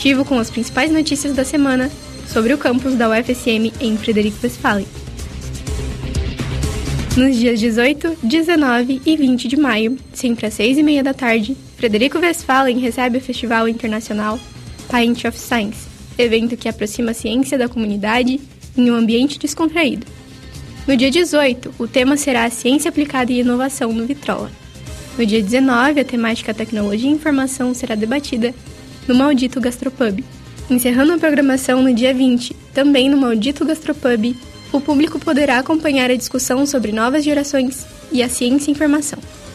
com as principais notícias da semana sobre o campus da UFSM em Frederico Westphalen. Nos dias 18, 19 e 20 de maio, sempre às 6h30 da tarde, Frederico Westphalen recebe o Festival Internacional Pint of Science, evento que aproxima a ciência da comunidade em um ambiente descontraído. No dia 18, o tema será a ciência aplicada e inovação no Vitrola. No dia 19, a temática tecnologia e informação será debatida no Maldito Gastropub. Encerrando a programação no dia 20, também no Maldito Gastropub, o público poderá acompanhar a discussão sobre novas gerações e a ciência e informação.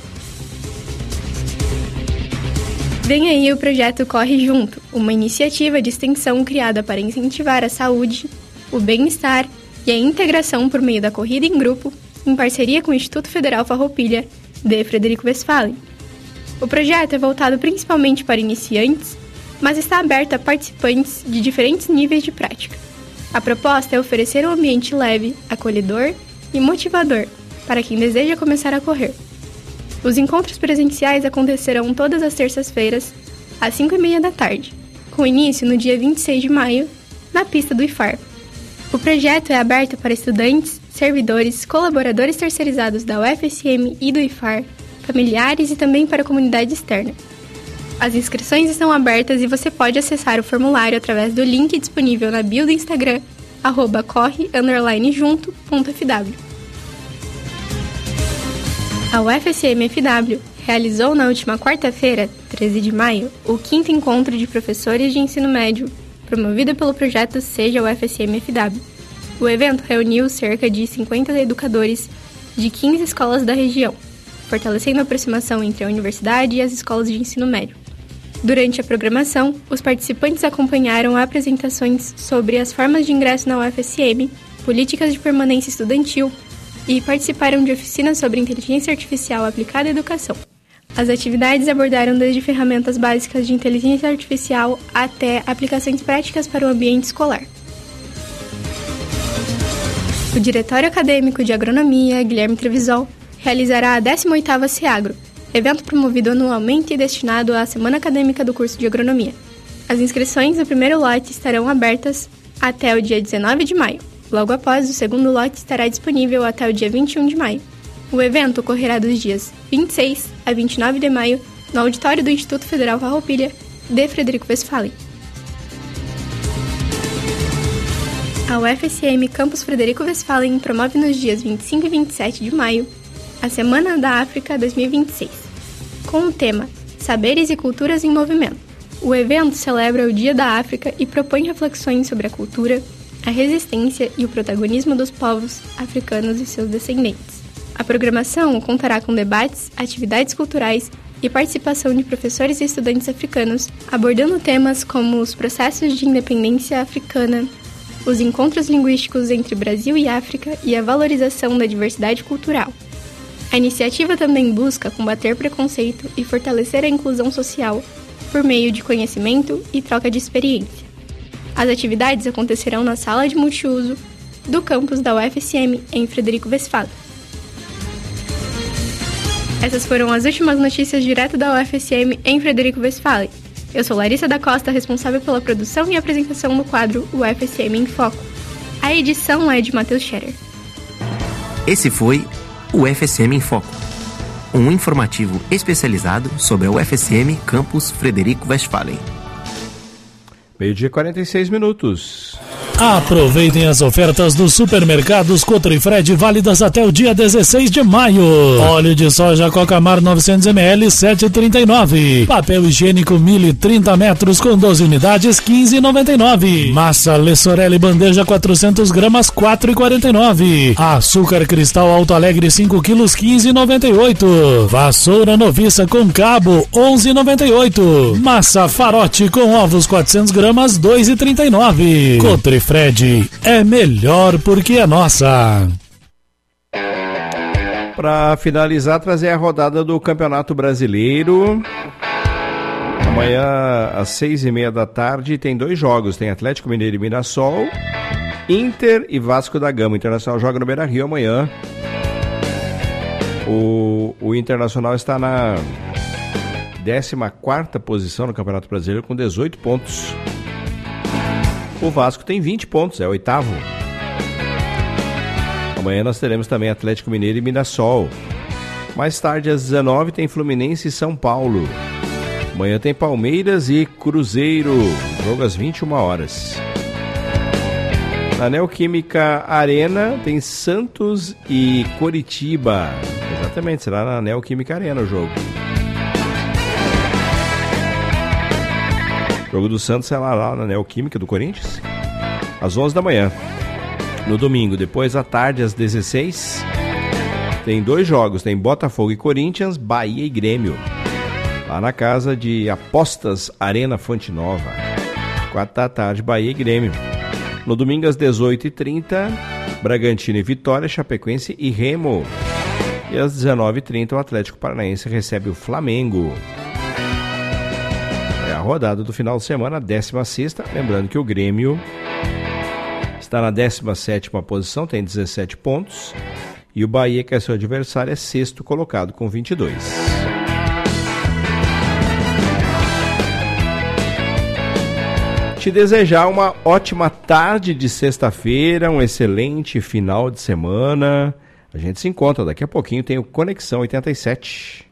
Vem aí o projeto Corre Junto, uma iniciativa de extensão criada para incentivar a saúde, o bem-estar e a integração por meio da corrida em grupo, em parceria com o Instituto Federal Farroupilha de Frederico Westphalen. O projeto é voltado principalmente para iniciantes, mas está aberto a participantes de diferentes níveis de prática. A proposta é oferecer um ambiente leve, acolhedor e motivador para quem deseja começar a correr. Os encontros presenciais acontecerão todas as terças-feiras, às 5h30 da tarde, com início no dia 26 de maio, na pista do IFAR. O projeto é aberto para estudantes, servidores, colaboradores terceirizados da UFSM e do IFAR, familiares e também para a comunidade externa. As inscrições estão abertas e você pode acessar o formulário através do link disponível na bio do Instagram, @corre_junto.fw. A UFSM-FW realizou na última quarta-feira, 13 de maio, o 5º encontro de professores de ensino médio, promovido pelo projeto Seja UFSM-FW. O evento reuniu cerca de 50 educadores de 15 escolas da região, fortalecendo a aproximação entre a universidade e as escolas de ensino médio. Durante a programação, os participantes acompanharam apresentações sobre as formas de ingresso na UFSM, políticas de permanência estudantil e participaram de oficinas sobre inteligência artificial aplicada à educação. As atividades abordaram desde ferramentas básicas de inteligência artificial até aplicações práticas para o ambiente escolar. O Diretório Acadêmico de Agronomia, Guilherme Trevisol, realizará a 18ª CEAGRO, evento promovido anualmente e destinado à Semana Acadêmica do curso de Agronomia. As inscrições do primeiro lote estarão abertas até o dia 19 de maio. Logo após, o segundo lote estará disponível até o dia 21 de maio. O evento ocorrerá dos dias 26 a 29 de maio no auditório do Instituto Federal Farroupilha de Frederico Westphalen. A UFSM Campus Frederico Westphalen promove nos dias 25 e 27 de maio a Semana da África 2026, com o tema Saberes e Culturas em Movimento. O evento celebra o Dia da África e propõe reflexões sobre a cultura, a resistência e o protagonismo dos povos africanos e seus descendentes. A programação contará com debates, atividades culturais e participação de professores e estudantes africanos, abordando temas como os processos de independência africana, os encontros linguísticos entre Brasil e África e a valorização da diversidade cultural. A iniciativa também busca combater preconceito e fortalecer a inclusão social por meio de conhecimento e troca de experiência. As atividades acontecerão na sala de multiuso do campus da UFSM em Frederico Westphalen. Essas foram as últimas notícias direto da UFSM em Frederico Westphalen. Eu sou Larissa da Costa, responsável pela produção e apresentação do quadro UFSM em Foco. A edição é de Matheus Scherer. Esse foi o UFSM em Foco, um informativo especializado sobre a UFSM Campus Frederico Westphalen. 12h46. Aproveitem as ofertas dos supermercados Cotrifred válidas até o dia 16 de maio. Óleo de soja Cocamar 900ml 7,39. Papel higiênico Mille 30 metros com 12 unidades 15,99. Massa Lessorelli bandeja 400 gramas 4,49. Açúcar cristal Alto Alegre 5 quilos 15,98. Vassoura noviça com cabo 11,98. Massa Farote com ovos 400 gramas 2,39. Cotrifred é melhor porque é nossa. Para finalizar, trazer a rodada do Campeonato Brasileiro. Amanhã, às 6h30 da tarde, tem 2 jogos. Tem Atlético Mineiro e Mirassol, Inter e Vasco da Gama. O Internacional joga no Beira-Rio amanhã. O Internacional está na 14ª posição no Campeonato Brasileiro com 18 pontos. O Vasco tem 20 pontos, é o 8º. Amanhã nós teremos também Atlético Mineiro e Mirassol. Mais tarde, às 19h, tem Fluminense e São Paulo. Amanhã tem Palmeiras e Cruzeiro. Jogo às 21h. Na Neoquímica Arena tem Santos e Coritiba. Exatamente, será na Neoquímica Arena o jogo. O jogo do Santos é lá na Neoquímica do Corinthians, às 11h. No domingo, depois à tarde, às 16h, tem 2 jogos. Tem Botafogo e Corinthians, Bahia e Grêmio. Lá na casa de Apostas Arena Fonte Nova. 4h, Bahia e Grêmio. No domingo, às 18h30, Bragantino e Vitória, Chapecoense e Remo. E às 19h30, o Atlético Paranaense recebe o Flamengo. É a rodada do final de semana, 16ª. Lembrando que o Grêmio está na 17ª posição, tem 17 pontos. E o Bahia, que é seu adversário, é 6º colocado com 22. Te desejar uma ótima tarde de sexta-feira, um excelente final de semana. A gente se encontra daqui a pouquinho, tem o Conexão 87.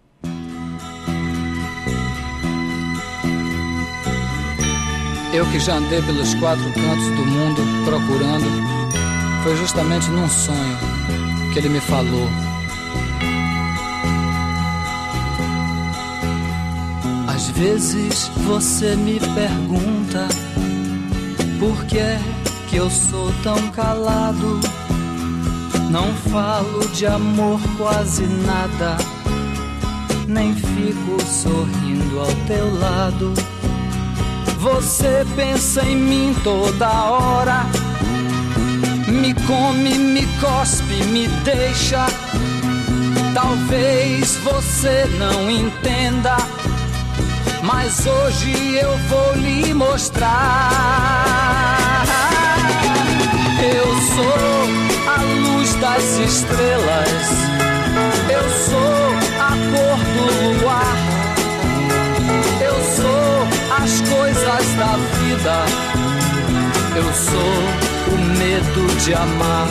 Eu que já andei pelos 4 cantos do mundo procurando, foi justamente num sonho que ele me falou. Às vezes você me pergunta por que é que eu sou tão calado. Não falo de amor quase nada, nem fico sorrindo ao teu lado. Você pensa em mim toda hora, me come, me cospe, me deixa. Talvez você não entenda, mas hoje eu vou lhe mostrar. Eu sou a luz das estrelas, eu sou a cor do luar, eu sou as coisas da vida, eu sou o medo de amar.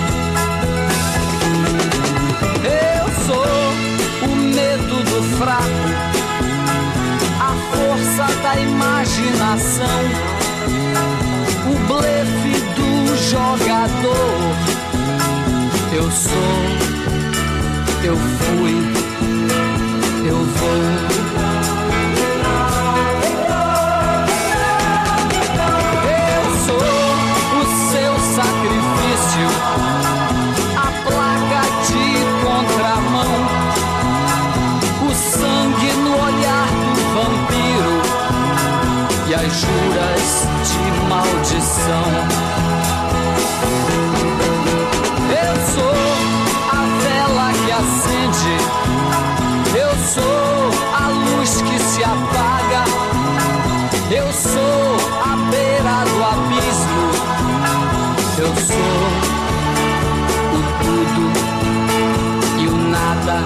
Eu sou o medo do fraco, a força da imaginação, o blefe do jogador. Eu sou, eu fui, eu vou. Eu sou o seu sacrifício, a placa de contramão, o sangue no olhar do vampiro e as juras de maldição. Eu sou a vela que acende, eu sou a luz que se apaga, eu sou a beira do abismo, eu sou o tudo e o nada.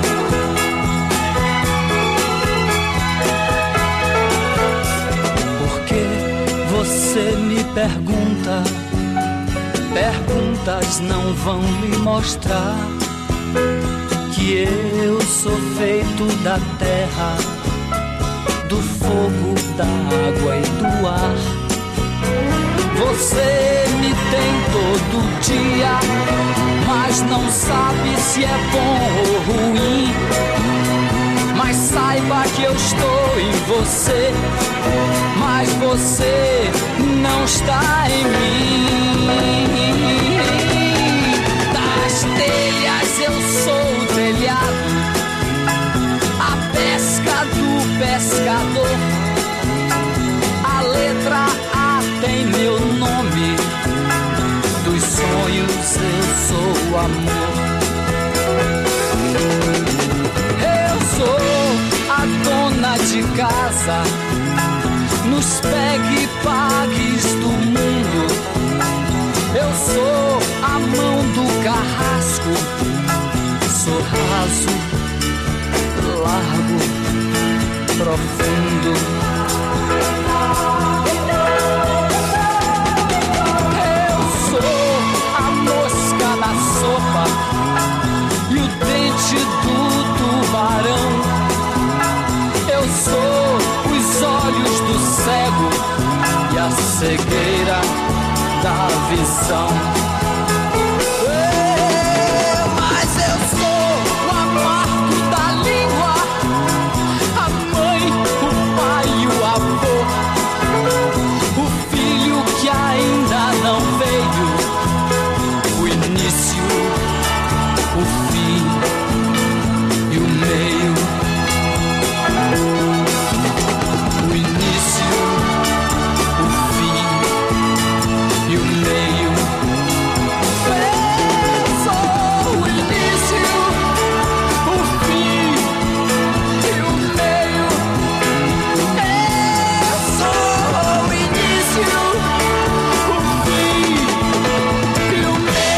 Você me pergunta, perguntas não vão lhe mostrar que eu sou feito da terra, do fogo, da água e do ar. Você me tem todo dia, mas não sabe se é bom ou ruim. Mas saiba que eu estou em você, mas você não está em mim. Das telhas eu sou o telhado, a pesca do pescador, a letra A tem meu nome, dos sonhos eu sou o amor. Eu sou a dona de casa, nos pegue e pagues do mundo. Eu sou a mão do carrasco, sou raso, largo, profundo. e a cegueira da visão. Mas eu sou o amargo da língua, a mãe, o pai e o avô, o filho que ainda não veio, o início, o fim e o meio. O início, o fim e o meio. Eu sou o início, o fim e o meio. Eu sou o início, o fim e o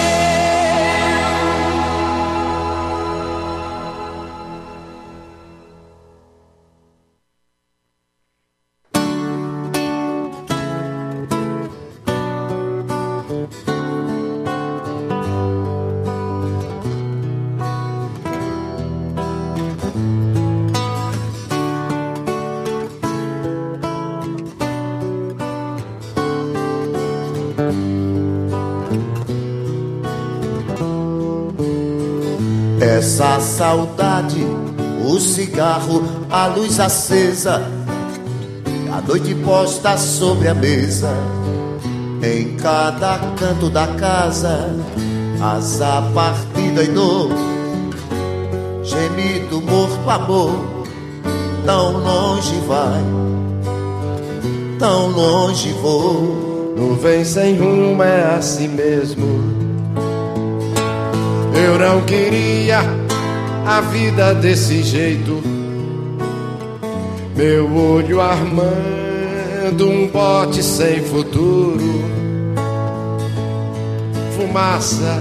Essa saudade, o cigarro, a luz acesa, a noite posta sobre a mesa, em cada canto da casa, asa partida e dor, gemido, morto, amor, tão longe vai, tão longe vou. Nuvem sem rumo é assim mesmo. Eu não queria a vida desse jeito. Meu olho armando um bote sem futuro. Fumaça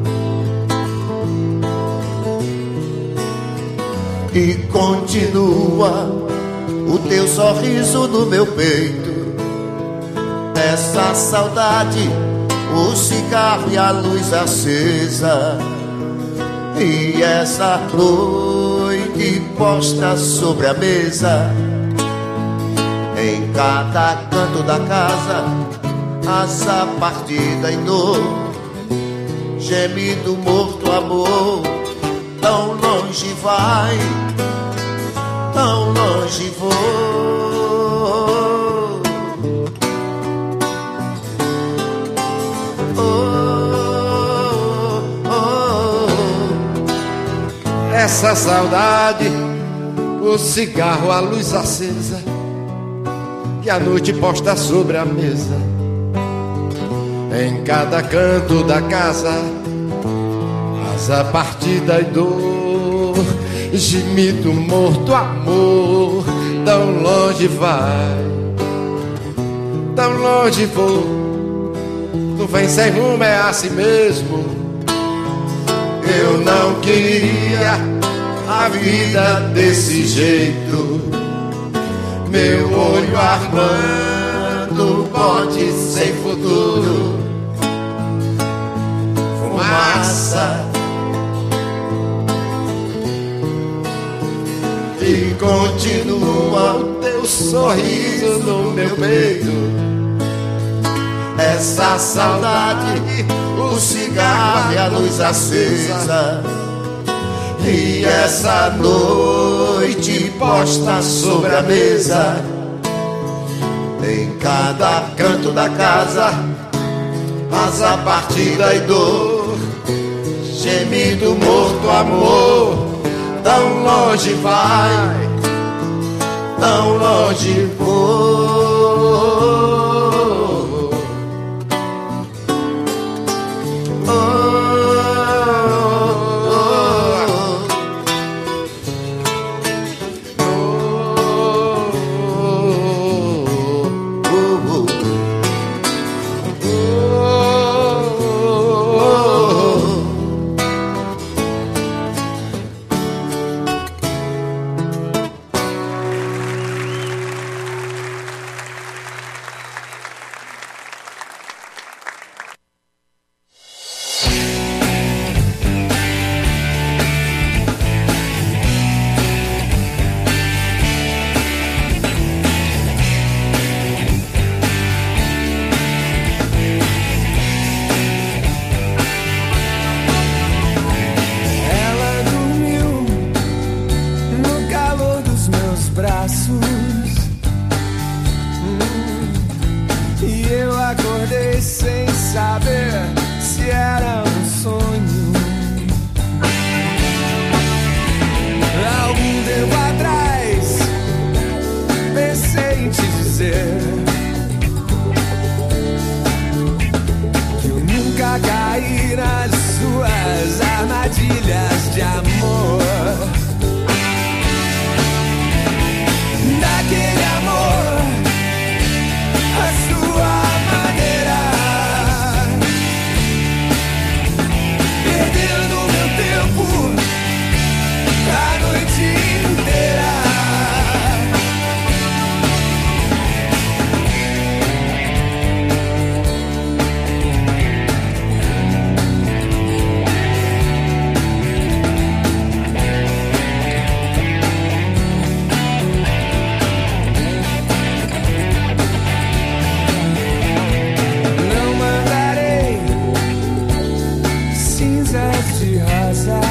e continua o teu sorriso no meu peito. Essa saudade, o cigarro e a luz acesa, e essa noite posta sobre a mesa, em cada canto da casa, asa partida em dor, gemido, morto, amor, tão longe vai, tão longe vou. Essa saudade, o cigarro, a luz acesa, que a noite posta sobre a mesa, em cada canto da casa, asa partida e dor, gemido, morto, amor, tão longe vai, tão longe vou. Nuvem sem rumo é assim mesmo. Eu não queria a vida desse jeito. Meu olho armando bote sem futuro. Fumaça e continua o teu sorriso no meu peito. Essa saudade, o cigarro e a luz acesa, e essa noite posta sobre a mesa, em cada canto da casa, asa partida e dor, gemido, morto, amor, tão longe vai, tão longe vou. acordei sem saber se era um sonho. Algum tempo atrás pensei em te dizer que eu nunca caí nas suas armadilhas de amor. Daquele amor, a sua maneira, perdendo meu tempo a noite inteira. Não mandarei cinzas de rosas,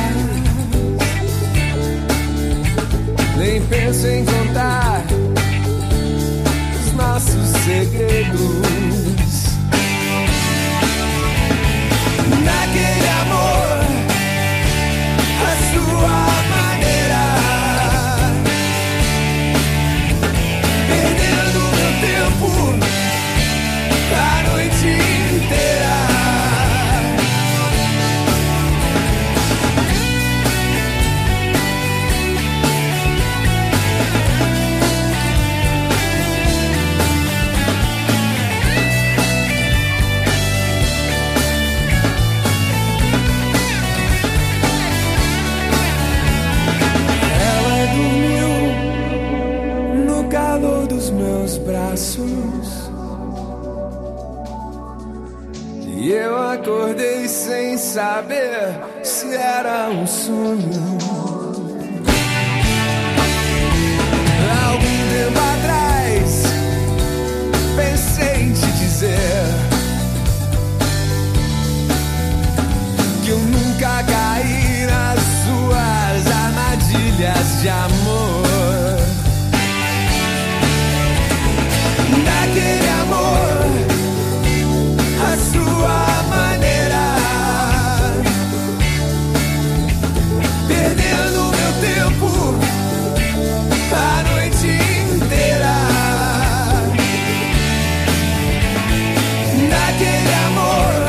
nem penso em contar os nossos segredos. Naquele amor, a sua maneira, perdendo meu tempo a noite inteira. Ela dormiu no calor dos meus braços e eu acordei sem saber se era um sonho. Algum tempo atrás pensei em te dizer que eu nunca caí nas suas armadilhas de amor. Daquele amor, a sua maneira, perdendo meu tempo a noite inteira. Daquele amor,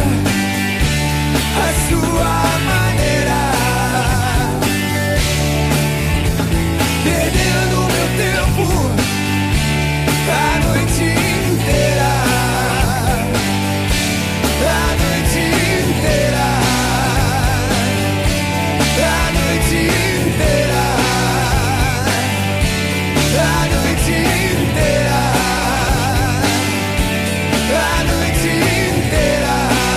a sua maneira, perdendo meu tempo a noite inteira. A noite inteira. A noite inteira. A noite inteira. A noite inteira.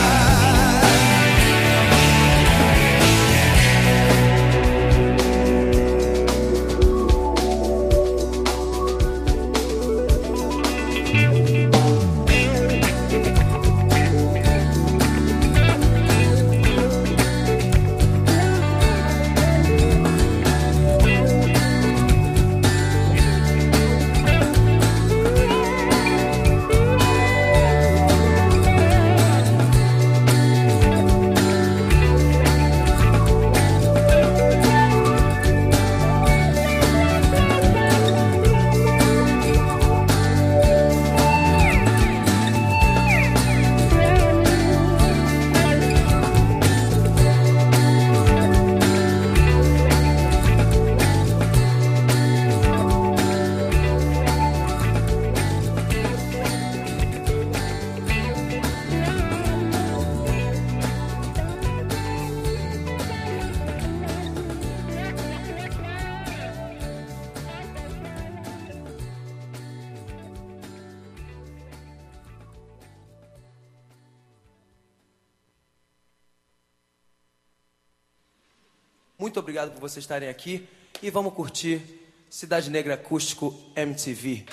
Muito obrigado por vocês estarem aqui e vamos curtir Cidade Negra Acústico MTV.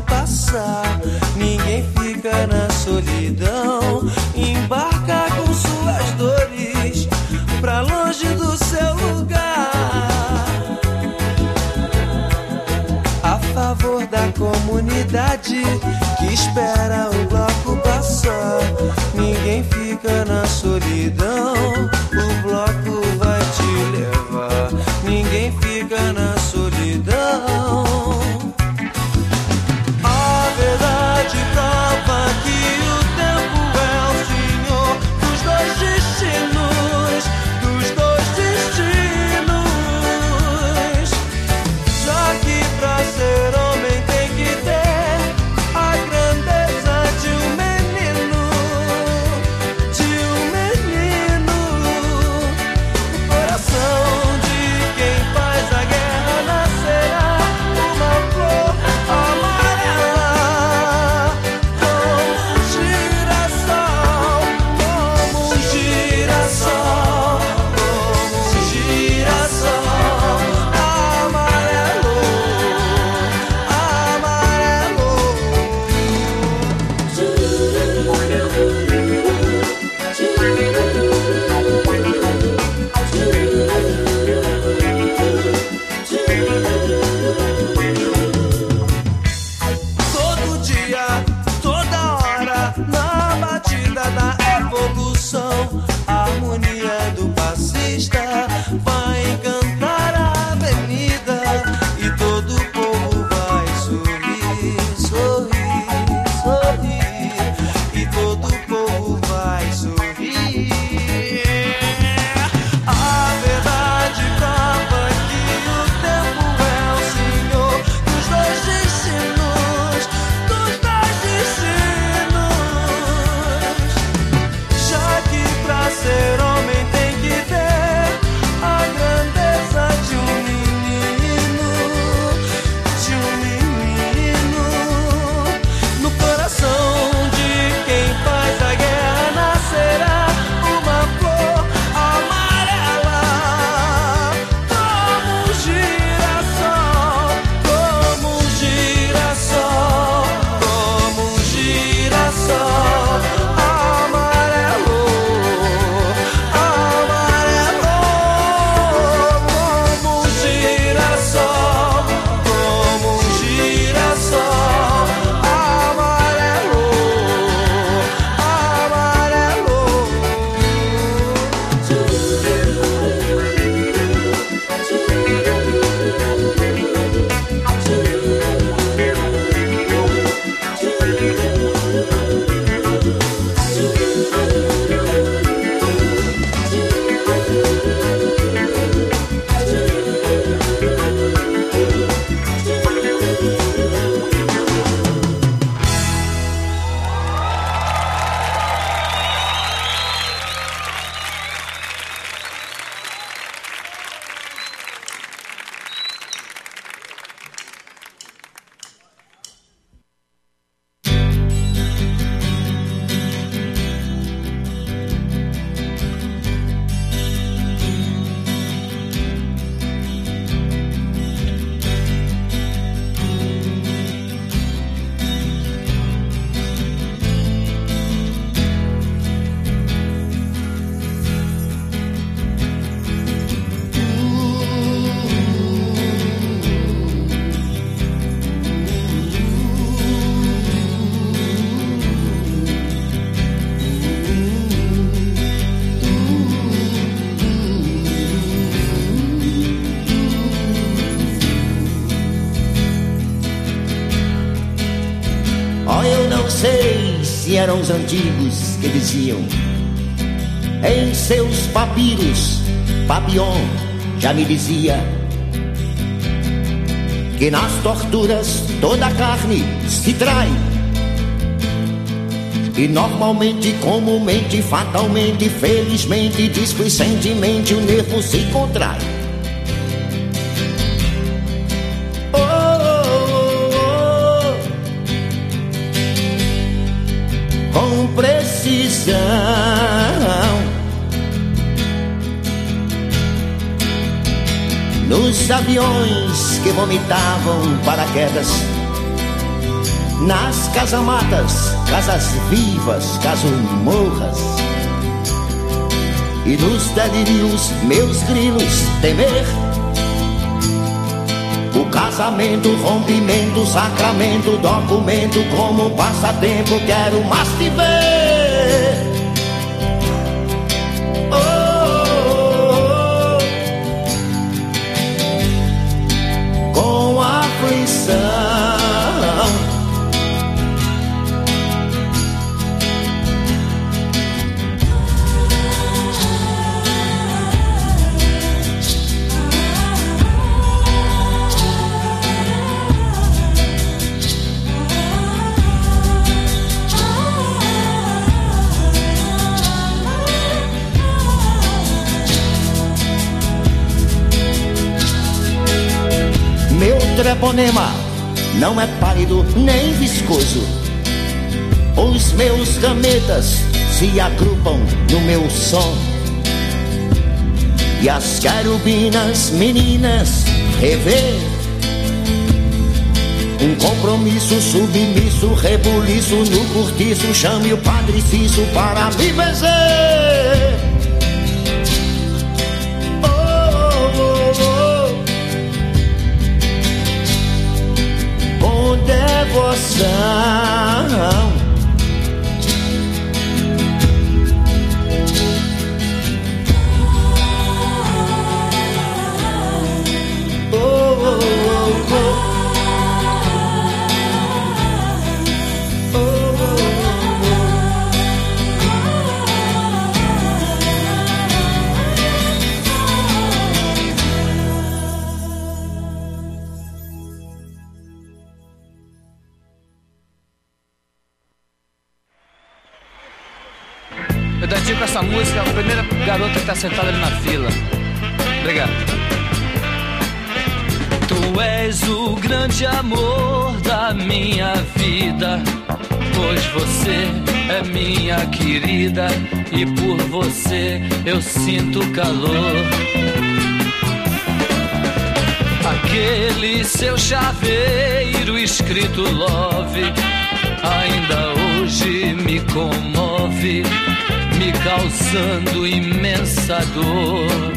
passar. Ninguém fica na solidão. Embarca com suas dores pra longe do seu lugar. A favor da comunidade que espera o bloco passar. Ninguém fica na solidão. O bloco vai te levar. Ninguém fica na solidão. A verdade prova que o tempo é o senhor dos dois destinos, dos dois destinos. Já que pra ser homem tem que ter a grandeza de um menino, o coração de quem faz a guerra nascerá uma flor amarela, como um girassol, como um girassol, como um girassol amarelo, amarelo. Todo dia, toda hora, na batida da evolução, a harmonia do passista vai encantar a avenida e todo o povo vai sorrir, sorrir, sorrir, e todo o povo vai sorrir. A verdade prova que o tempo é o senhor dos dois destinos, dos dois destinos. Já que pra ser homem tem que ter a grandeza de um menino, no coração de quem faz a guerra nascerá uma flor amarela, como um girassol, como um girassol, como um girassol amarelo, amarelo, como um girassol, como um girassol amarelo, amarelo. Oh, eu não sei se eram os antigos que diziam em seus papiros, Papillon já me dizia que nas torturas toda a carne se trai. E normalmente, comumente, fatalmente, felizmente, displicentemente o nervo se contrai. Com precisão, nos aviões que vomitavam paraquedas, nas casamatas, casas vivas, casumorras, e nos delírios meus grilos temer. O casamento, rompimento, sacramento, documento, como passatempo quero mais te ver. Oh, oh, oh. Com aflição. Meu treponema não é pálido nem viscoso. Os meus gametas se agrupam no meu som, e as querubinas meninas rever um compromisso submisso, rebuliço no cortiço. Chame o Padre Cício para me benzer. Devoção. Oh, oh, oh, oh. Eu dedico essa música à primeira garota que está sentada ali na fila. Obrigado. Tu és o grande amor da minha vida, pois você é minha querida e por você eu sinto calor. Aquele seu chaveiro escrito love ainda hoje me comove, me causando imensa dor.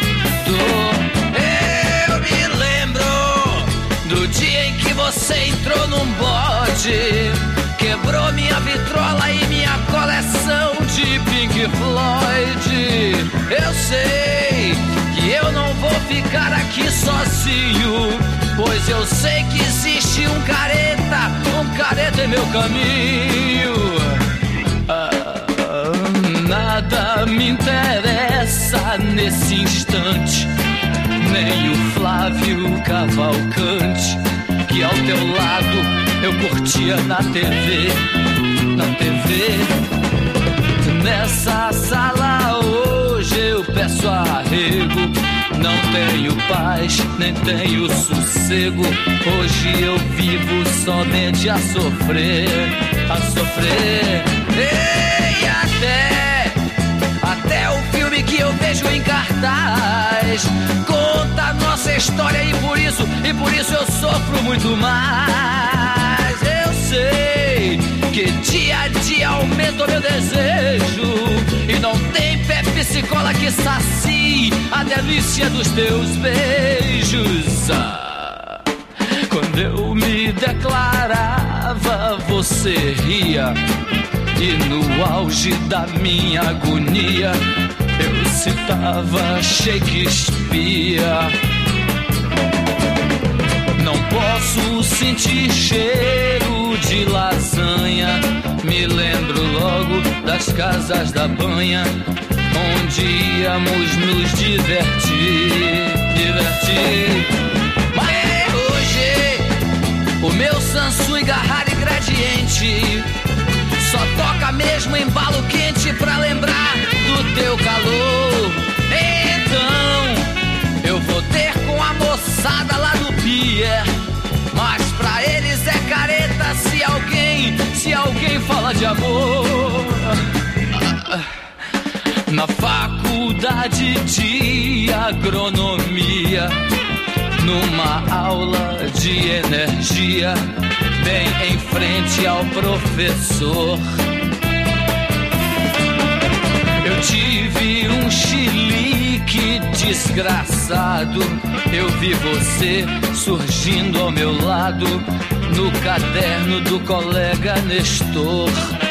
Eu me lembro do dia em que você entrou num bode, quebrou minha vitrola e minha coleção de Pink Floyd. Eu sei que eu não vou ficar aqui sozinho, pois eu sei que existe um careta em meu caminho. Nada me interessa nesse instante, nem o Flávio Cavalcante, que ao teu lado eu curtia na TV. Nessa sala hoje eu peço arrego, não tenho paz, nem tenho sossego. Hoje eu vivo somente a sofrer. E até o filme que eu vejo em cartaz conta a nossa história, e por isso eu sofro muito mais. Eu sei que dia a dia aumenta o meu desejo, e não tem Pepsi Cola que sacie a delícia dos teus beijos. Quando eu me declarava, você ria, e no auge da minha agonia eu citava Shakespeare. Não posso sentir cheiro de lasanha, me lembro logo das casas da banha, onde íamos nos divertir. Mas hoje o meu Samsung Garrari Gradiente só toca mesmo embalo quente pra lembrar do teu calor. Então eu vou ter com a moçada lá do pier, mas pra eles é careta se alguém fala de amor. Na faculdade de agronomia, numa aula de energia, bem em frente ao professor. Eu tive um chilique desgraçado. Eu vi você surgindo ao meu lado no caderno do colega Nestor.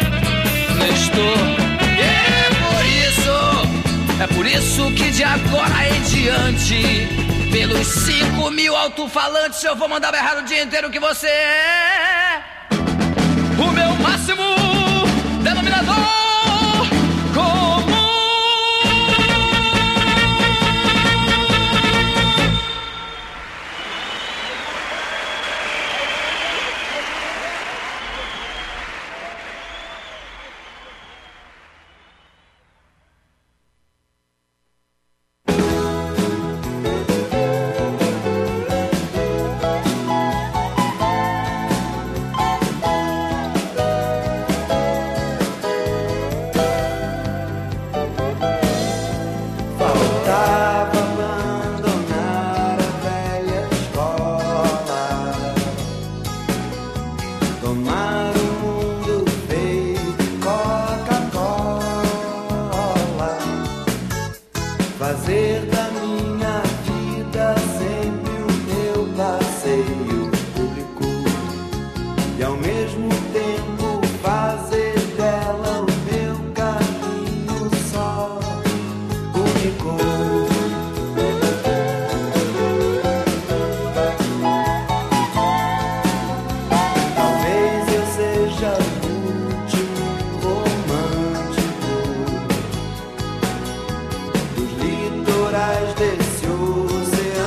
É por isso que de agora em diante, pelos 5.000 alto-falantes, eu vou mandar berrar o dia inteiro que você é o meu máximo denominador comum.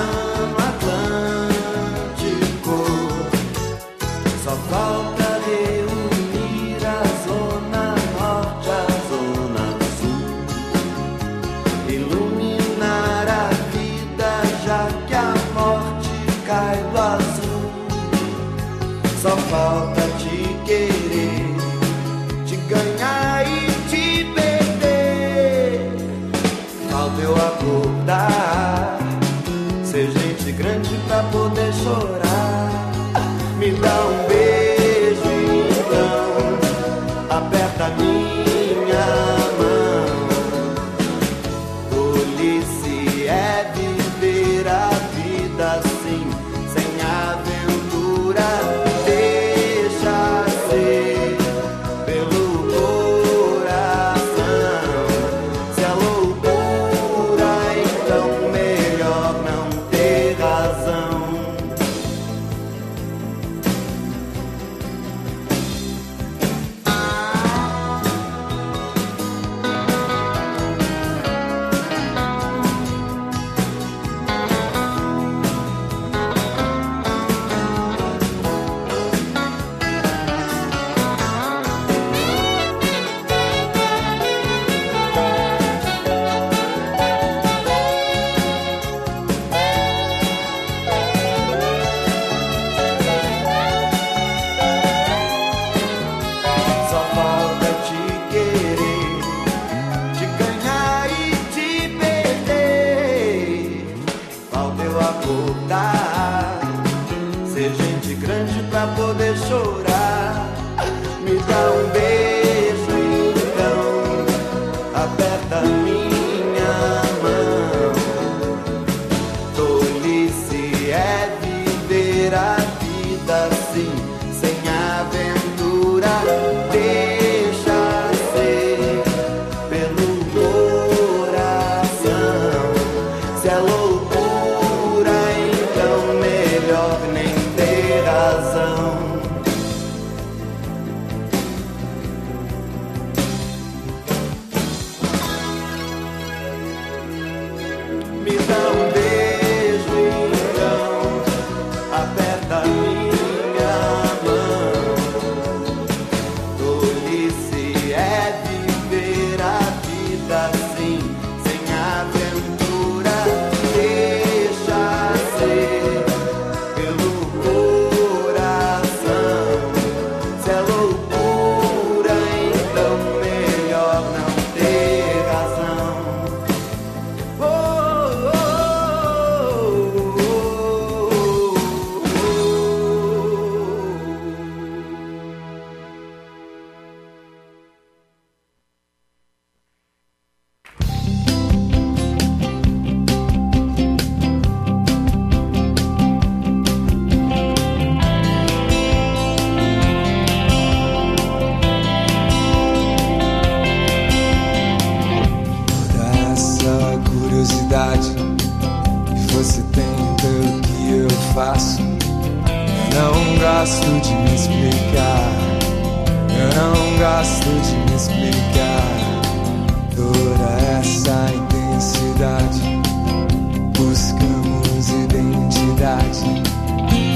Só falta de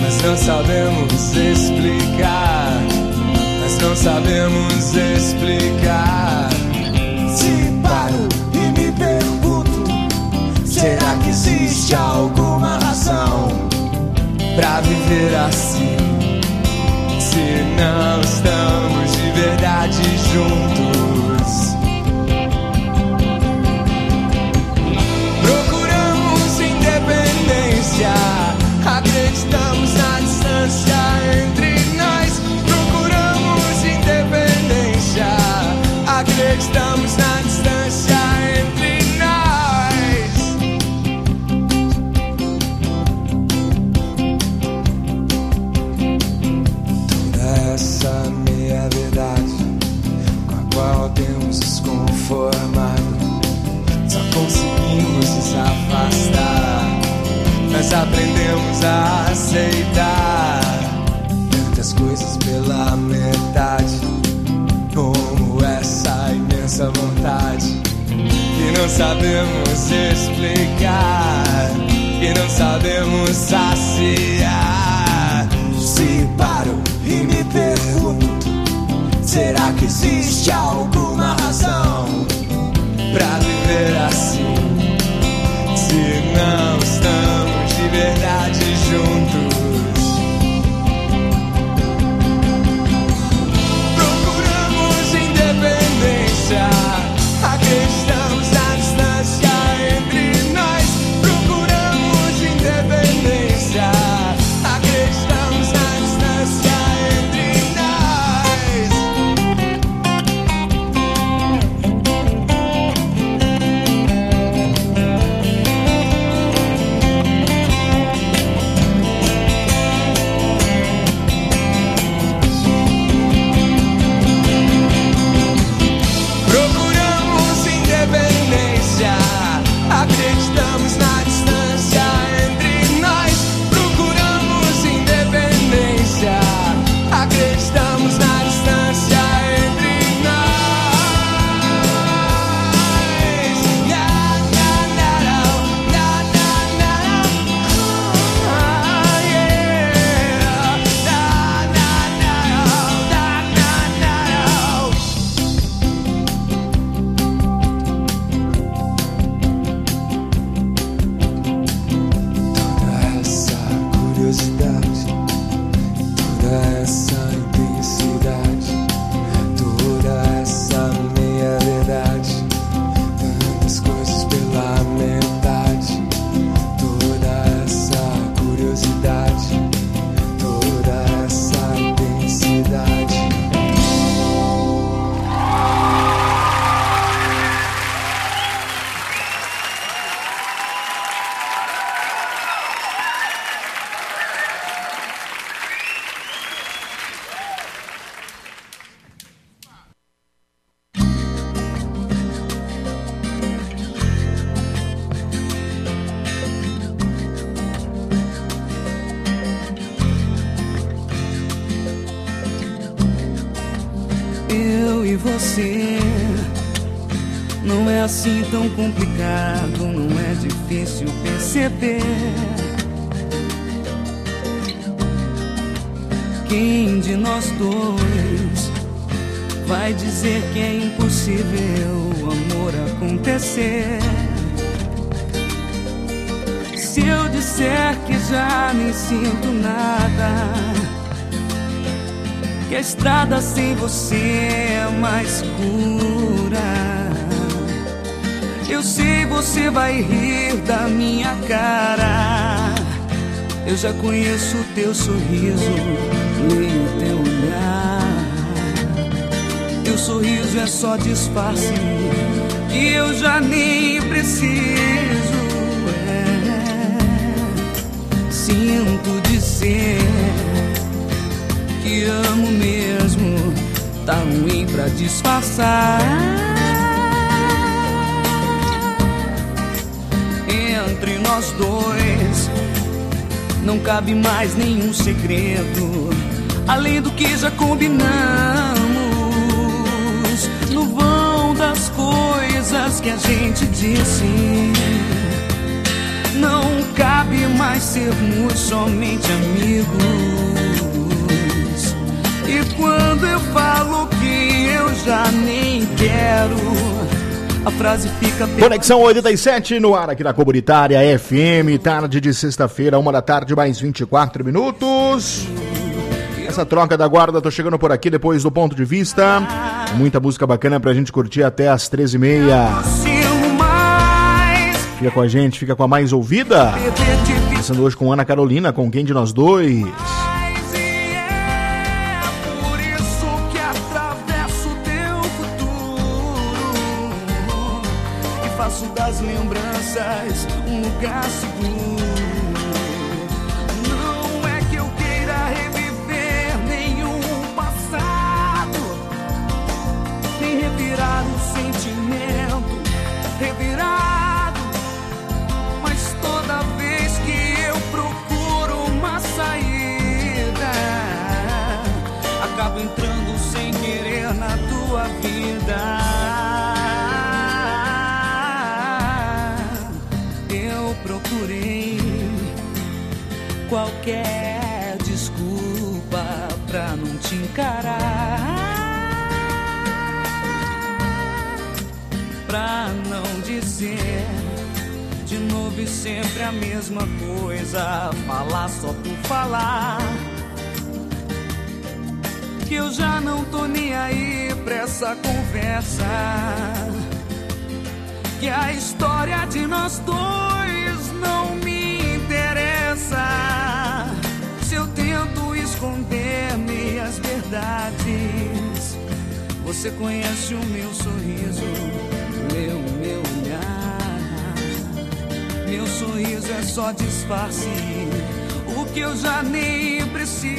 mas não sabemos explicar. Mas não sabemos explicar. Se paro e me pergunto, será que existe alguma razão pra viver assim? Se não estamos de verdade juntos, procuramos independência, acreditamos na distância entre nós. Procuramos independência, acreditamos na distância entre nós. Toda essa meia verdade com a qual temos nos conformado, só conseguimos nos afastar. Nós aprendemos a aceitar tantas coisas pela metade, como essa imensa vontade que não sabemos explicar, que não sabemos saciar. Se paro e me pergunto, será que existe alguma razão pra viver assim? Se não estamos de verdade juntos, procuramos independência, acreditamos na distância entre nós. Procuramos independência, acreditamos na distância entre nós. Procuramos independência, acreditamos na distância entre nós. Procuramos independência, acreditamos na distância entre nós. Toda essa curiosidade, toda essa intensidade, toda essa meia verdade, tantas coisas pela metade. Toda essa curiosidade, toda essa intensidade. Eu e você, não é assim tão complicado, não é difícil perceber. Quem de nós dois vai dizer que é impossível o amor acontecer? Se eu disser que já nem sinto nada, que a estrada sem você é mais pura, eu sei você vai rir da minha cara. Eu já conheço o teu sorriso, leio o teu olhar. Teu sorriso é só disfarce e eu já nem preciso. Sinto dizer que amo mesmo, tá ruim pra disfarçar. Entre nós dois não cabe mais nenhum segredo, além do que já combinamos. No vão das coisas que a gente disse, não cabe mais sermos somente amigos. E quando eu falo que eu já nem quero, a frase fica... Conexão 87 no ar aqui na Comunitária FM, tarde de sexta-feira, 1h mais 24 minutos. Essa troca da guarda, tô chegando por aqui depois do Ponto de Vista. Muita música bacana pra gente curtir até as 13h30. Fica com a gente, fica com a mais ouvida. Começando hoje com Ana Carolina, com Quem de Nós Dois. Das lembranças, um lugar seguro. Não é que eu queira reviver nenhum passado, nem revirar um sentimento revirado, mas toda vez que eu procuro uma saída, acabo entrando sem querer na tua vida. Procurei qualquer desculpa pra não te encarar, pra não dizer de novo e sempre a mesma coisa, falar só por falar, que eu já não tô nem aí pra essa conversa, que a história de nós dois não me interessa. Se eu tento esconder minhas verdades, você conhece o meu sorriso, meu olhar. Meu sorriso é só disfarce, o que eu já nem preciso.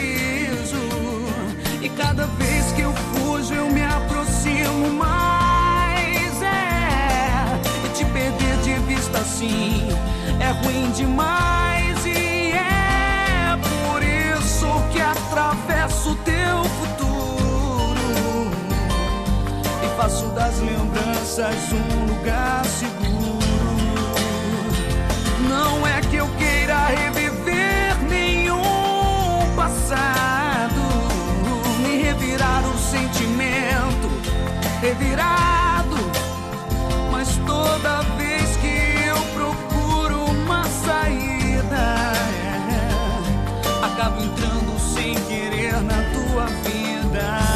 E cada vez que eu fujo eu me aproximo mais. E te perder de vista assim é ruim demais, e é por isso que atravesso o teu futuro e faço das lembranças um lugar seguro. Não é que eu queira reviver nenhum passado, nem revirar um sentimento revirado, mas toda vez que eu procuro uma saída, acabo entrando sem querer na tua vida.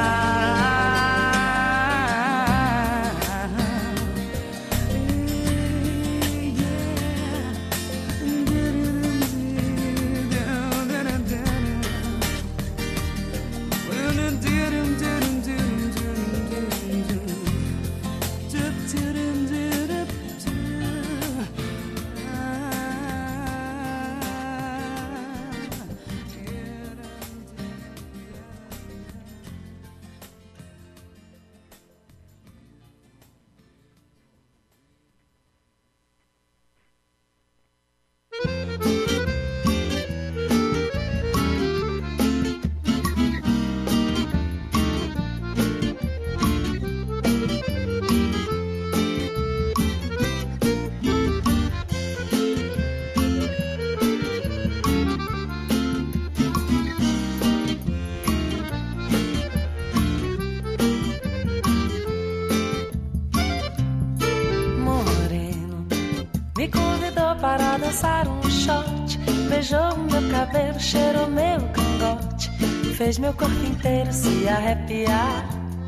Para dançar um shot, beijou meu cabelo, cheirou meu cangote, fez meu corpo inteiro se arrepiar.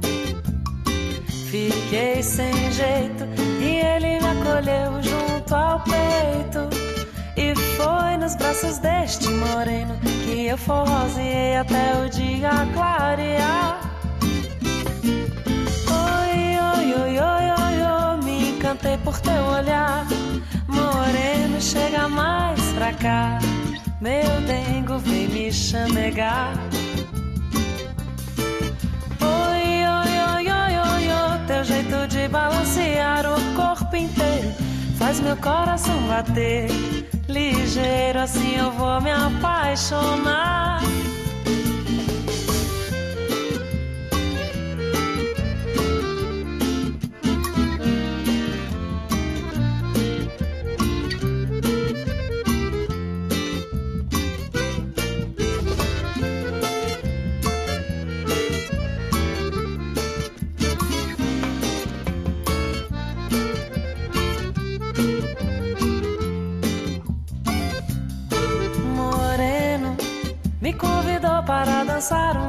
Fiquei sem jeito e ele me acolheu junto ao peito, e foi nos braços deste moreno que eu forroseei até o dia clarear. Oi, oi, oi, oi, oi, oi, me encantei por teu olhar. Moreno, chega mais pra cá, meu dengo vem me chamegar. Oi, oi, oi, oi, oi, oi, teu jeito de balancear o corpo inteiro faz meu coração bater ligeiro, assim eu vou me apaixonar.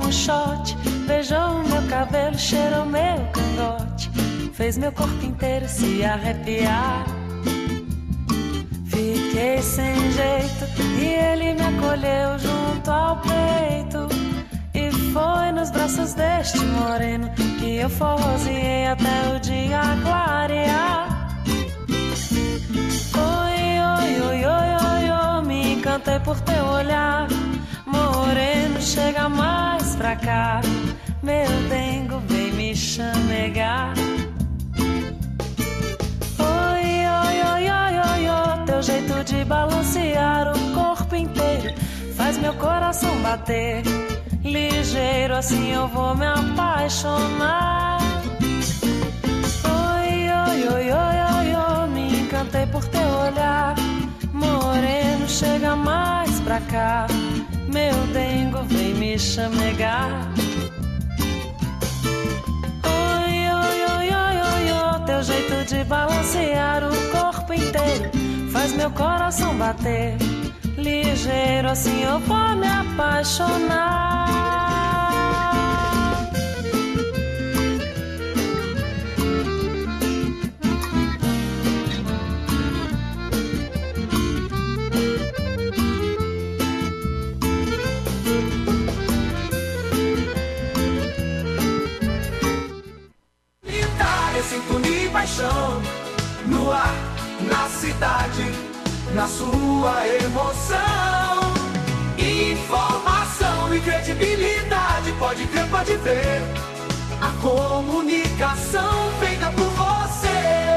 um shot, beijou meu cabelo, cheirou meu cangote, fez meu corpo inteiro se arrepiar. Fiquei sem jeito e ele me acolheu junto ao peito. E foi nos braços deste moreno que eu forroseei até o dia clarear. Oi, oi, oi, oi, oi, oi, me encantei por teu olhar. Moreno, chega mais pra cá, meu dengo vem me chamegar. Oi, oi, oi, oi, oi, oi, teu jeito de balancear o corpo inteiro faz meu coração bater ligeiro, assim eu vou me apaixonar. Oi, oi, oi, oi, oi, oi, me encantei por teu olhar. Moreno, chega mais pra cá, meu dengo vem me chamegar. Oi, oi, oi, oi, oi, oi, teu jeito de balancear o corpo inteiro faz meu coração bater ligeiro, assim eu vou me apaixonar. Sintonia e paixão no ar, na cidade, na sua emoção. Informação e credibilidade, pode crer, pode ver. A comunicação feita por você.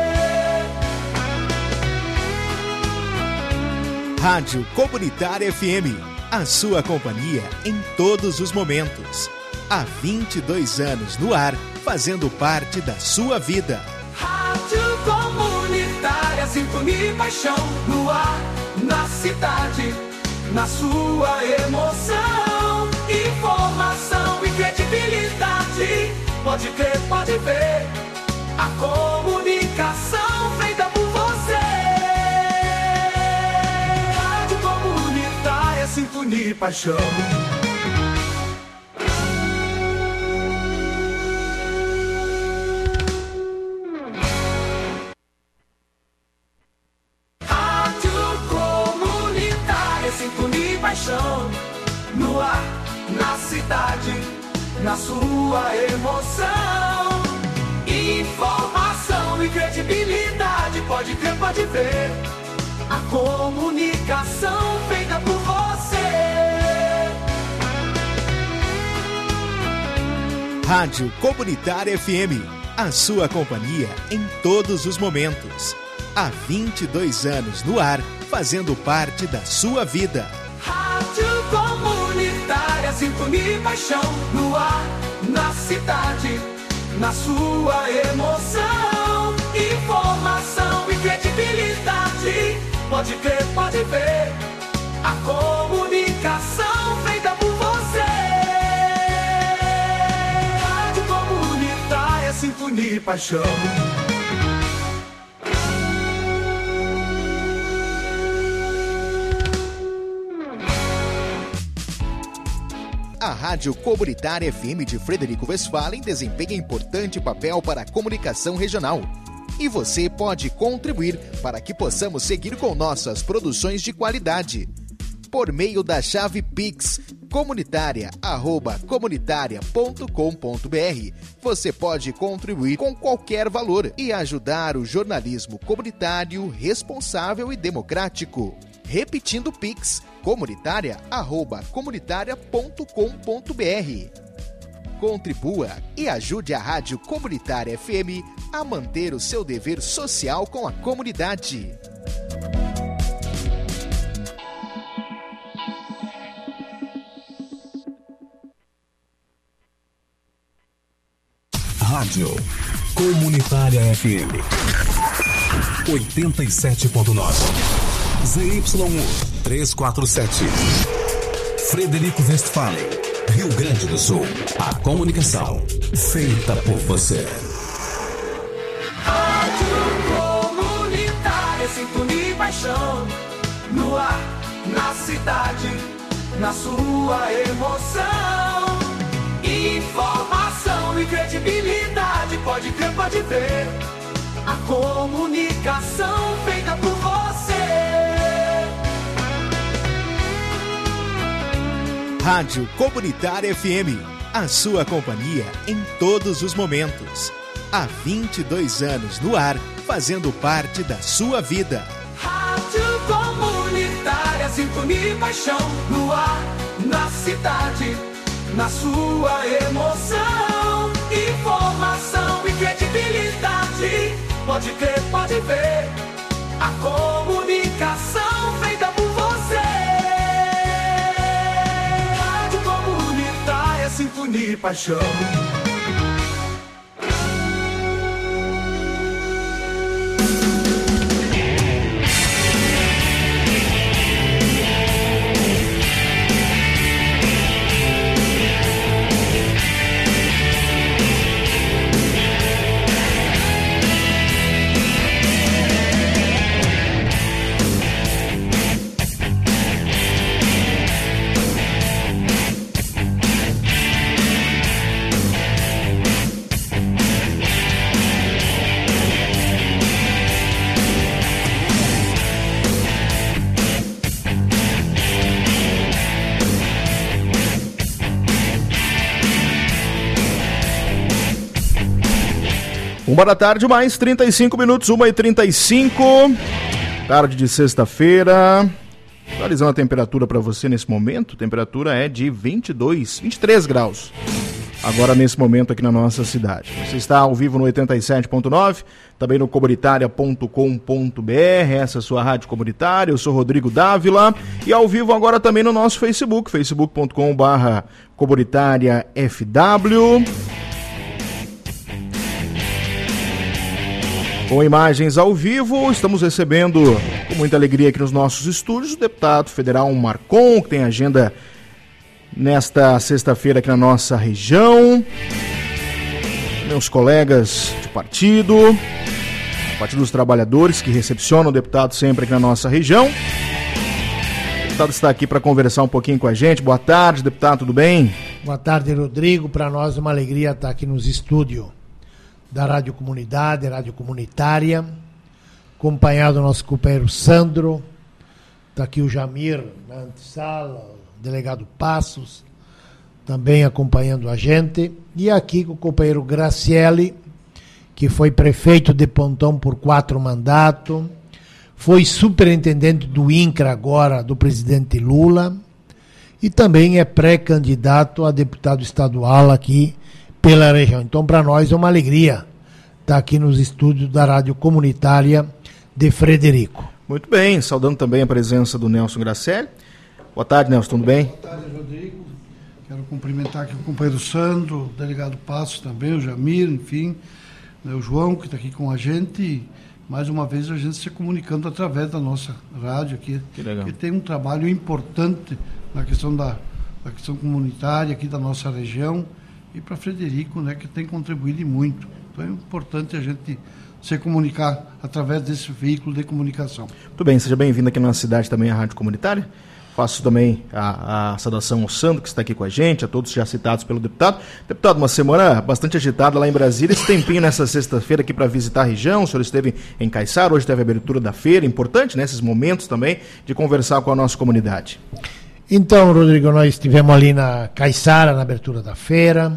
Rádio Comunitária FM, a sua companhia em todos os momentos. Há 22 anos no ar, fazendo parte da sua vida. Rádio Comunitária, sintonia e paixão no ar, na cidade, na sua emoção. Informação e credibilidade, pode crer, pode ver. A comunicação feita por você. Rádio Comunitária, sintonia e paixão. No ar, na cidade, na sua emoção. Informação e credibilidade, pode crer, pode ver. A comunicação feita por você. Rádio Comunitária FM, a sua companhia em todos os momentos. Há 22 anos no ar, fazendo parte da sua vida. Rádio Comunitária, sintonia e paixão no ar, na cidade, na sua emoção. Informação e credibilidade, pode crer, pode ver. A comunicação feita por você. Rádio Comunitária, sintonia e paixão. A Rádio Comunitária FM de Frederico Westphalen desempenha importante papel para a comunicação regional. E você pode contribuir para que possamos seguir com nossas produções de qualidade. Por meio da chave Pix, comunitaria@comunitaria.com.br, você pode contribuir com qualquer valor e ajudar o jornalismo comunitário responsável e democrático. Repetindo Pix, comunitaria@comunitaria.com.br. Contribua e ajude a Rádio Comunitária FM a manter o seu dever social com a comunidade. Rádio Comunitária FM 87.9 ZYU 347 Frederico Westphalen, Rio Grande do Sul. A comunicação feita por você. Rádio Comunitária, sintonia e paixão no ar, na cidade, na sua emoção. Informação e credibilidade, pode crer, pode ver. A comunicação feita por você. Rádio Comunitária FM, a sua companhia em todos os momentos. Há 22 anos no ar, fazendo parte da sua vida. Rádio Comunitária, sintonia e paixão no ar, na cidade, na sua emoção. Informação e credibilidade, pode crer, pode ver. A comunicação feita por você. Rádio Comunitária, sintonia e paixão. Uma da tarde, mais 35 minutos, 1h35, tarde de sexta-feira. Atualizando a temperatura para você nesse momento, a temperatura é de 23 graus. Agora nesse momento aqui na nossa cidade. Você está ao vivo no 87.9, também no comunitária.com.br, essa é a sua rádio comunitária, eu sou Rodrigo Dávila, e ao vivo agora também no nosso Facebook, facebook.com/comunitáriafw. Com imagens ao vivo, estamos recebendo com muita alegria aqui nos nossos estúdios o deputado federal Marcon, que tem agenda nesta sexta-feira aqui na nossa região. Meus colegas de partido, Partido dos Trabalhadores, que recepcionam o deputado sempre aqui na nossa região. O deputado está aqui para conversar um pouquinho com a gente. Boa tarde, deputado, tudo bem? Boa tarde, Rodrigo. Para nós é uma alegria estar aqui nos estúdios da Rádio Comunidade, Rádio Comunitária, acompanhado do nosso companheiro Sandro, está aqui o Jamir na antessala, o delegado Passos, também acompanhando a gente, e aqui com o companheiro Graciele, que foi prefeito de Pontão por 4 mandatos, foi superintendente do INCRA agora, do presidente Lula, e também é pré-candidato a deputado estadual aqui pela região. Então, para nós é uma alegria estar aqui nos estúdios da Rádio Comunitária de Frederico. Muito bem, saudando também a presença do Nelson Graciele. Boa tarde, Nelson, tudo bem? Boa tarde, Rodrigo. Quero cumprimentar aqui o companheiro Sandro, o delegado Passos também, o Jamir, enfim, o João, que está aqui com a gente. E, mais uma vez, a gente se comunicando através da nossa rádio aqui. Que legal. Que tem um trabalho importante na questão da questão comunitária aqui da nossa região. E para Frederico, né, que tem contribuído muito. Então é importante a gente se comunicar através desse veículo de comunicação. Muito bem, seja bem-vindo aqui na nossa cidade também à Rádio Comunitária. Faço também a saudação ao Sandro, que está aqui com a gente, a todos já citados pelo deputado. Deputado, uma semana bastante agitada lá em Brasília, esse tempinho nessa sexta-feira aqui para visitar a região, o senhor esteve em Caiçara, hoje teve a abertura da feira, importante nesses momentos também de conversar com a nossa comunidade. Então, Rodrigo, nós estivemos ali na Caiçara, na abertura da feira,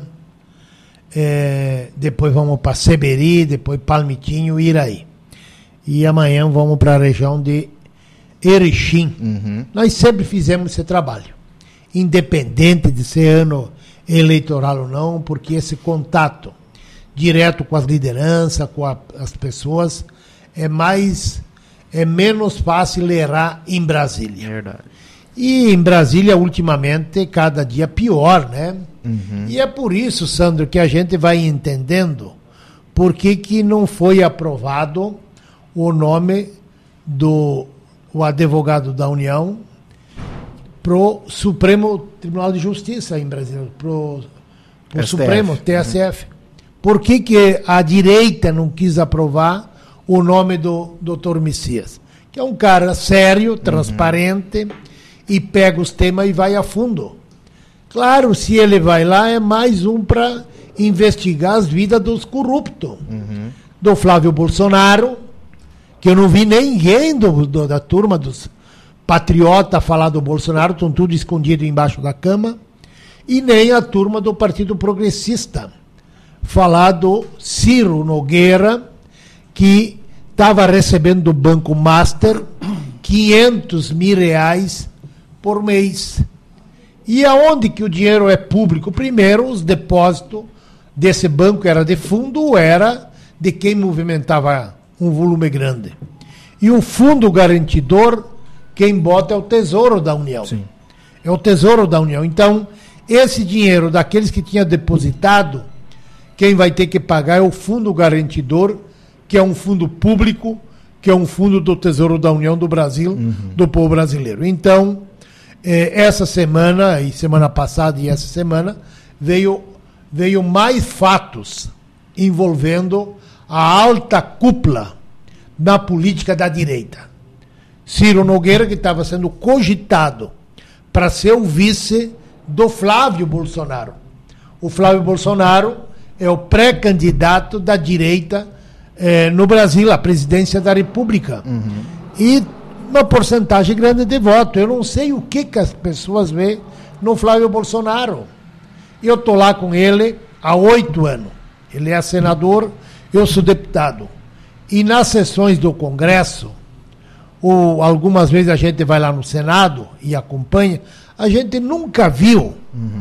depois vamos para Seberi, depois Palmitinho e Iraí. E amanhã vamos para a região de Erechim. Uhum. Nós sempre fizemos esse trabalho, independente de ser ano eleitoral ou não, porque esse contato direto com as lideranças, com as pessoas, é menos fácil errar em Brasília. Verdade. E em Brasília, ultimamente, cada dia pior, né? Uhum. E é por isso, Sandro, que a gente vai entendendo por que não foi aprovado o nome do advogado da União pro Supremo Tribunal de Justiça em Brasília, pro Supremo, TSF. Por que a direita não quis aprovar o nome do Dr. Messias? Que é um cara sério, transparente, e pega os temas e vai a fundo. Claro, se ele vai lá, é mais um para investigar as vidas dos corruptos. Do Flávio Bolsonaro, que eu não vi ninguém da turma dos patriotas falar do Bolsonaro, estão tudo escondido embaixo da cama, e nem a turma do Partido Progressista falar do Ciro Nogueira, que estava recebendo do Banco Master 500 mil reais por mês. E aonde que o dinheiro é público? Primeiro, os depósitos desse banco era de fundo, era de quem movimentava um volume grande. E o fundo garantidor, quem bota é o Tesouro da União. Sim. É o Tesouro da União. Então, esse dinheiro daqueles que tinha depositado, quem vai ter que pagar é o fundo garantidor, que é um fundo público, que é um fundo do Tesouro da União do Brasil, do povo brasileiro. Então, essa semana, e semana passada e essa semana, veio mais fatos envolvendo a alta cúpula na política da direita. Ciro Nogueira, que estava sendo cogitado para ser o vice do Flávio Bolsonaro. O Flávio Bolsonaro é o pré-candidato da direita no Brasil, à presidência da República. E uma porcentagem grande de voto. Eu não sei o que as pessoas veem no Flávio Bolsonaro. Eu estou lá com ele há 8 anos. Ele é senador, eu sou deputado. E nas sessões do Congresso, algumas vezes a gente vai lá no Senado e acompanha, a gente nunca viu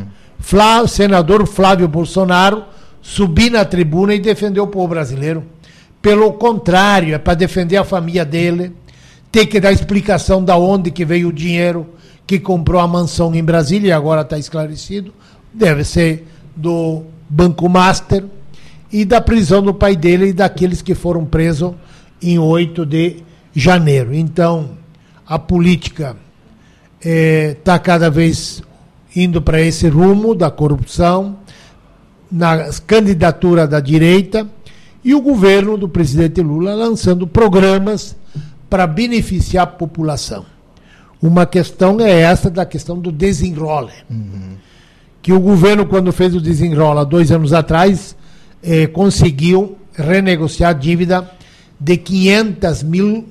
senador Flávio Bolsonaro subir na tribuna e defender o povo brasileiro. Pelo contrário, é para defender a família dele, ter que dar explicação de onde que veio o dinheiro que comprou a mansão em Brasília, e agora está esclarecido, deve ser do Banco Master, e da prisão do pai dele e daqueles que foram presos em 8 de janeiro. Então, a política está cada vez indo para esse rumo da corrupção, na candidatura da direita, e o governo do presidente Lula lançando programas para beneficiar a população. Uma questão é essa da questão do desenrole. Que o governo, quando fez o desenrola 2 anos atrás, conseguiu renegociar a dívida de 500 mil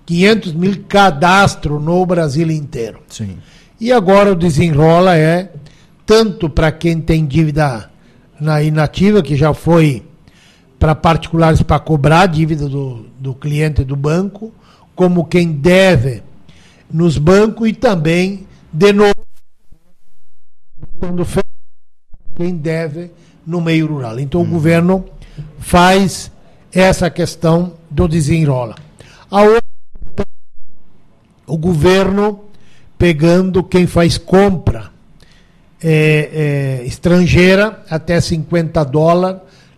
cadastros no Brasil inteiro. Sim. E agora o desenrola é tanto para quem tem dívida na inativa, que já foi para particulares para cobrar a dívida do cliente do banco, como quem deve nos bancos, e também de novo quem deve no meio rural. Então o governo faz essa questão do desenrola. A outra, o governo pegando quem faz compra estrangeira até $50